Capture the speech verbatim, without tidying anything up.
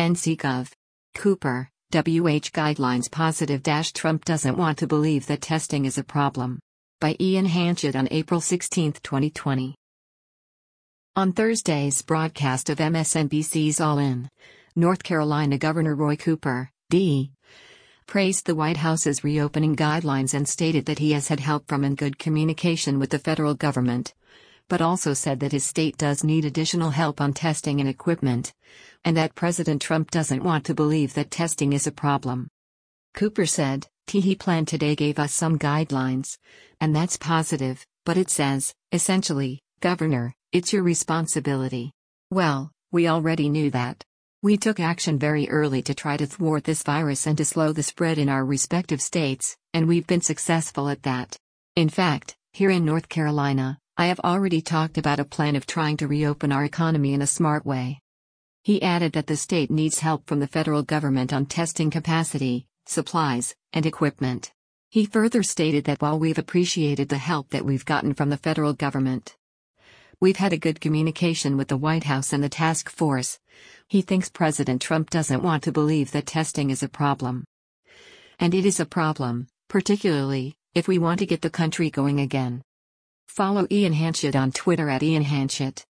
N C Gov. Cooper, W H guidelines positive dash Trump doesn't want to believe that testing is a problem. By Ian Hanchett on April sixteenth, twenty twenty. On Thursday's broadcast of M S N B C's All In, North Carolina Governor Roy Cooper, D. praised the White House's reopening guidelines and stated that he has had help from and good communication with the federal government, but also said that his state does need additional help on testing and equipment, and that President Trump doesn't want to believe that testing is a problem. Cooper said, "He plan today gave us some guidelines, and that's positive, but it says, essentially, Governor, it's your responsibility." Well, we already knew that. We took action very early to try to thwart this virus and to slow the spread in our respective states, and we've been successful at that. In fact, here in North Carolina, I have already talked about a plan of trying to reopen our economy in a smart way. He added that the state needs help from the federal government on testing capacity, supplies, and equipment. He further stated that while we've appreciated the help that we've gotten from the federal government, we've had a good communication with the White House and the task force. He thinks President Trump doesn't want to believe that testing is a problem. And it is a problem, particularly if we want to get the country going again. Follow Ian Hanchett on Twitter at Ian Hanchett.